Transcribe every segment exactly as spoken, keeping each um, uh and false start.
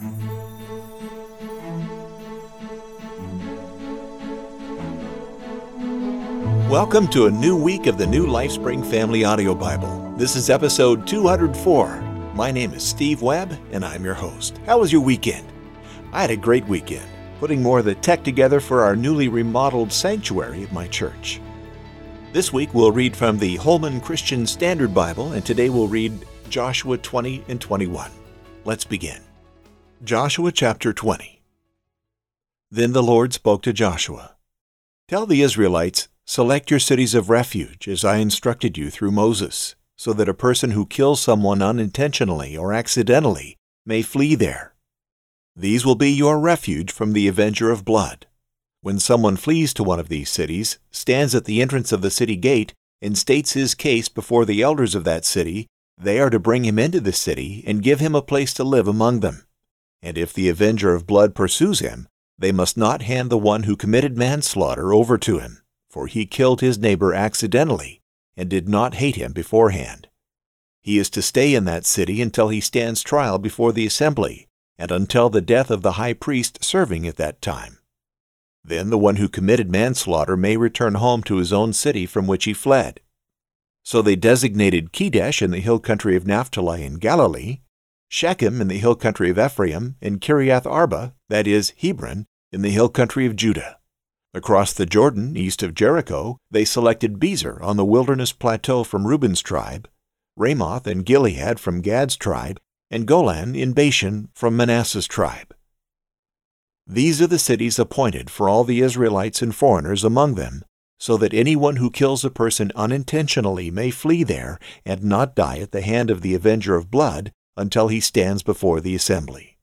Welcome to a new week of the New LifeSpring Family Audio Bible. This is episode two hundred four. My name is Steve Webb, and I'm your host. How was your weekend? I had a great weekend, putting more of the tech together for our newly remodeled sanctuary at my church. This week we'll read from the Holman Christian Standard Bible, and today we'll read Joshua twenty and twenty-one. Let's begin. Joshua chapter twenty. Then the Lord spoke to Joshua. Tell the Israelites, select your cities of refuge, as I instructed you through Moses, so that a person who kills someone unintentionally or accidentally may flee there. These will be your refuge from the avenger of blood. When someone flees to one of these cities, stands at the entrance of the city gate, and states his case before the elders of that city, they are to bring him into the city and give him a place to live among them. And if the avenger of blood pursues him, they must not hand the one who committed manslaughter over to him, for he killed his neighbor accidentally and did not hate him beforehand. He is to stay in that city until he stands trial before the assembly, and until the death of the high priest serving at that time. Then the one who committed manslaughter may return home to his own city from which he fled. So they designated Kedesh in the hill country of Naphtali in Galilee, Shechem in the hill country of Ephraim, and Kiriath Arba, that is, Hebron, in the hill country of Judah. Across the Jordan, east of Jericho, they selected Bezer on the wilderness plateau from Reuben's tribe, Ramoth and Gilead from Gad's tribe, and Golan in Bashan from Manasseh's tribe. These are the cities appointed for all the Israelites and foreigners among them, so that anyone who kills a person unintentionally may flee there and not die at the hand of the avenger of blood until he stands before the assembly.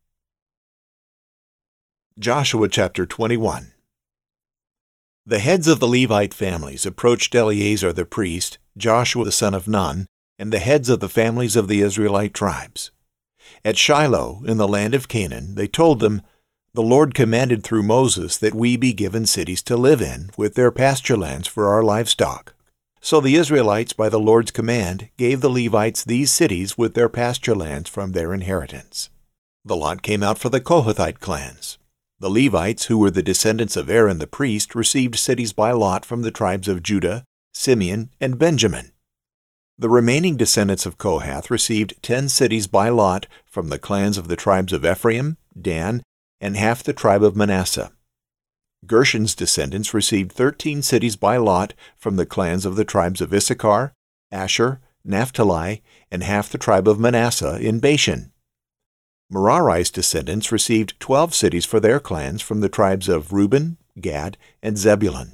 Joshua chapter twenty-one. The heads of the Levite families approached Eleazar the priest, Joshua the son of Nun, and the heads of the families of the Israelite tribes. At Shiloh, in the land of Canaan, they told them, "The Lord commanded through Moses that we be given cities to live in, with their pasture lands for our livestock." So the Israelites, by the Lord's command, gave the Levites these cities with their pasture lands from their inheritance. The lot came out for the Kohathite clans. The Levites, who were the descendants of Aaron the priest, received cities by lot from the tribes of Judah, Simeon, and Benjamin. The remaining descendants of Kohath received ten cities by lot from the clans of the tribes of Ephraim, Dan, and half the tribe of Manasseh. Gershon's descendants received thirteen cities by lot from the clans of the tribes of Issachar, Asher, Naphtali, and half the tribe of Manasseh in Bashan. Merari's descendants received twelve cities for their clans from the tribes of Reuben, Gad, and Zebulun.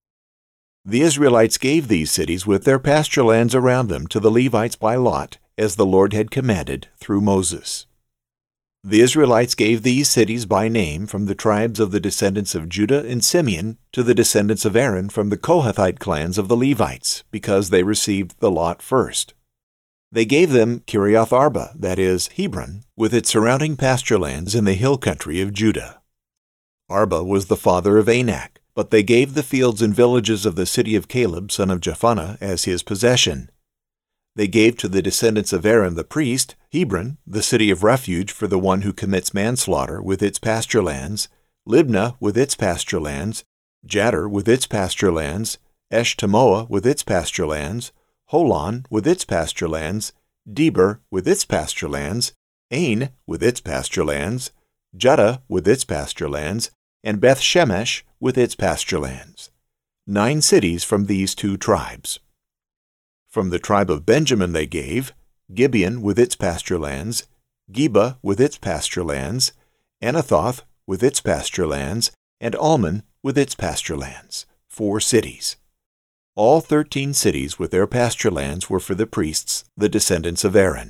The Israelites gave these cities with their pasture lands around them to the Levites by lot, as the Lord had commanded through Moses. The Israelites gave these cities by name from the tribes of the descendants of Judah and Simeon to the descendants of Aaron from the Kohathite clans of the Levites, because they received the lot first. They gave them Kiriath Arba, that is, Hebron, with its surrounding pasture lands in the hill country of Judah. Arba was the father of Anak, but they gave the fields and villages of the city of Caleb, son of Jephunneh, as his possession. They gave to the descendants of Aaron the priest Hebron, the city of refuge for the one who commits manslaughter, with its pasture lands, Libnah with its pasture lands, Jattir with its pasture lands, Eshtemoa with its pasture lands, Holon with its pasture lands, Debir with its pasture lands, Ain with its pasture lands, Judah with its pasture lands, and Beth Shemesh with its pasture lands. Nine cities from these two tribes. From the tribe of Benjamin they gave Gibeon with its pasture lands, Geba with its pasture lands, Anathoth with its pasture lands, and Almon with its pasture lands, four cities. All thirteen cities with their pasture lands were for the priests, the descendants of Aaron.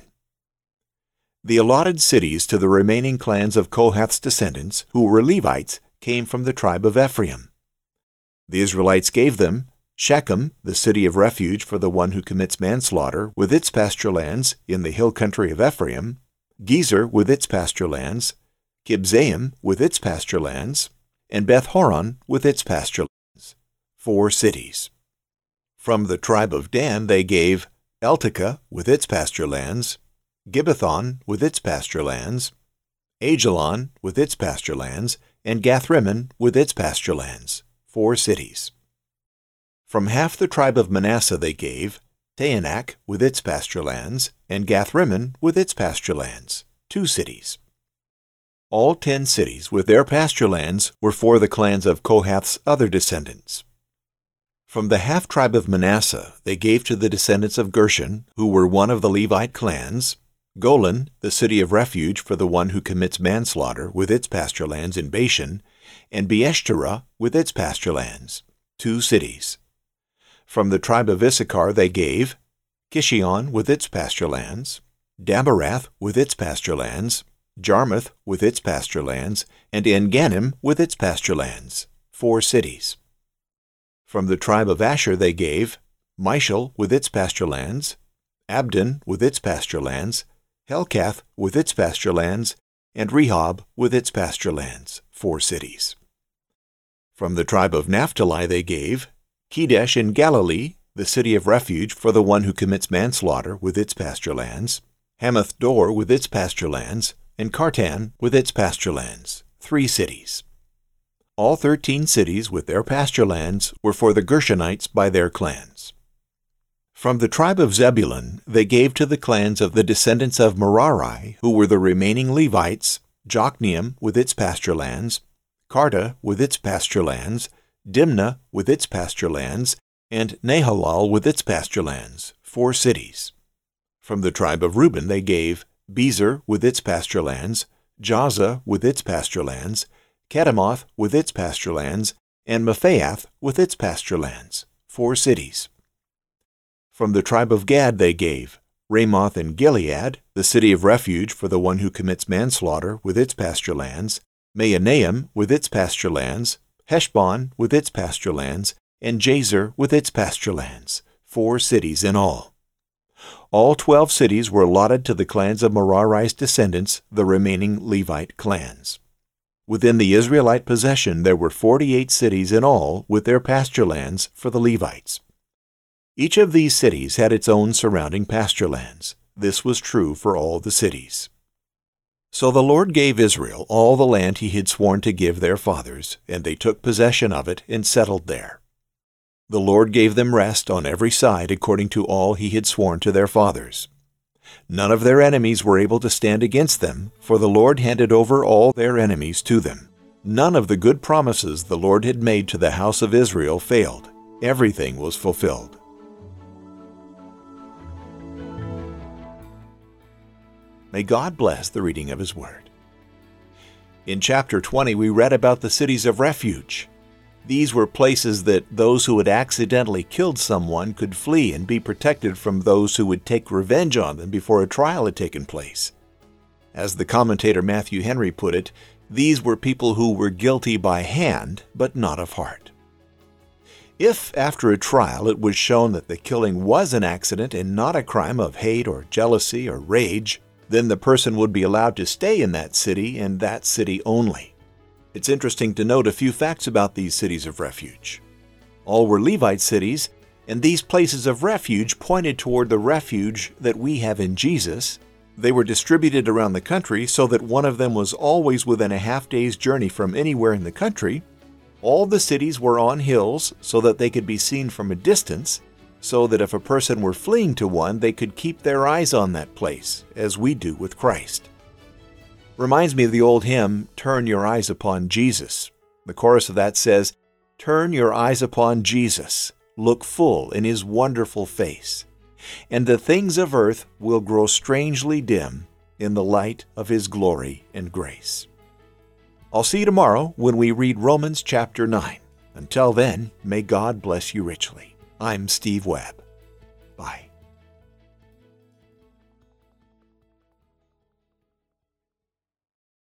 The allotted cities to the remaining clans of Kohath's descendants, who were Levites, came from the tribe of Ephraim. The Israelites gave them Shechem, the city of refuge for the one who commits manslaughter, with its pasture lands in the hill country of Ephraim, Gezer with its pasture lands, Kibzaim with its pasture lands, and Beth-horon with its pasture lands, four cities. From the tribe of Dan they gave Eltekeh with its pasture lands, Gibbethon with its pasture lands, Ajalon with its pasture lands, and Gathrimmon with its pasture lands, four cities. From half the tribe of Manasseh they gave Taanach with its pasture lands, and Gathrimmon with its pasture lands, two cities. All ten cities with their pasture lands were for the clans of Kohath's other descendants. From the half-tribe of Manasseh they gave to the descendants of Gershon, who were one of the Levite clans, Golan, the city of refuge for the one who commits manslaughter, with its pasture lands in Bashan, and Beeshterah with its pasture lands, two cities. From the tribe of Issachar they gave Kishion with its pasture lands, Daberath with its pasture lands, Jarmuth with its pasture lands, and En-gannim with its pasture lands, four cities. From the tribe of Asher they gave Mishal with its pasture lands, Abdon with its pasture lands, Helkath with its pasture lands, and Rehob with its pasture lands, four cities. From the tribe of Naphtali they gave Kedesh in Galilee, the city of refuge for the one who commits manslaughter, with its pasture lands, Hamath-dor with its pasture lands, and Kartan with its pasture lands, three cities. All thirteen cities with their pasture lands were for the Gershonites by their clans. From the tribe of Zebulun they gave to the clans of the descendants of Merari, who were the remaining Levites, Jokneam with its pasture lands, Karta with its pasture lands, Dimnah with its pasture lands, and Nahalal with its pasture lands, four cities. From the tribe of Reuben they gave Bezer with its pasture lands, Jahzah with its pasture lands, Kedemoth with its pasture lands, and Mephaath with its pasture lands, four cities. From the tribe of Gad they gave Ramoth in Gilead, the city of refuge for the one who commits manslaughter, with its pasture lands, Mahanaim with its pasture lands, Heshbon with its pasture lands, and Jazer with its pasture lands, four cities in all. All twelve cities were allotted to the clans of Merari's descendants, the remaining Levite clans. Within the Israelite possession there were forty-eight cities in all with their pasture lands for the Levites. Each of these cities had its own surrounding pasture lands. This was true for all the cities. So the Lord gave Israel all the land he had sworn to give their fathers, and they took possession of it and settled there. The Lord gave them rest on every side according to all he had sworn to their fathers. None of their enemies were able to stand against them, for the Lord handed over all their enemies to them. None of the good promises the Lord had made to the house of Israel failed. Everything was fulfilled. May God bless the reading of His Word. In chapter twenty, we read about the cities of refuge. These were places that those who had accidentally killed someone could flee and be protected from those who would take revenge on them before a trial had taken place. As the commentator Matthew Henry put it, these were people who were guilty by hand, but not of heart. If, after a trial, it was shown that the killing was an accident and not a crime of hate or jealousy or rage, then the person would be allowed to stay in that city and that city only. It's interesting to note a few facts about these cities of refuge. All were Levite cities, and these places of refuge pointed toward the refuge that we have in Jesus. They were distributed around the country so that one of them was always within a half-day's journey from anywhere in the country. All the cities were on hills so that they could be seen from a distance, so that if a person were fleeing to one, they could keep their eyes on that place, as we do with Christ. Reminds me of the old hymn, Turn Your Eyes Upon Jesus. The chorus of that says, Turn your eyes upon Jesus, look full in His wonderful face, and the things of earth will grow strangely dim in the light of His glory and grace. I'll see you tomorrow when we read Romans chapter nine. Until then, may God bless you richly. I'm Steve Webb. Bye.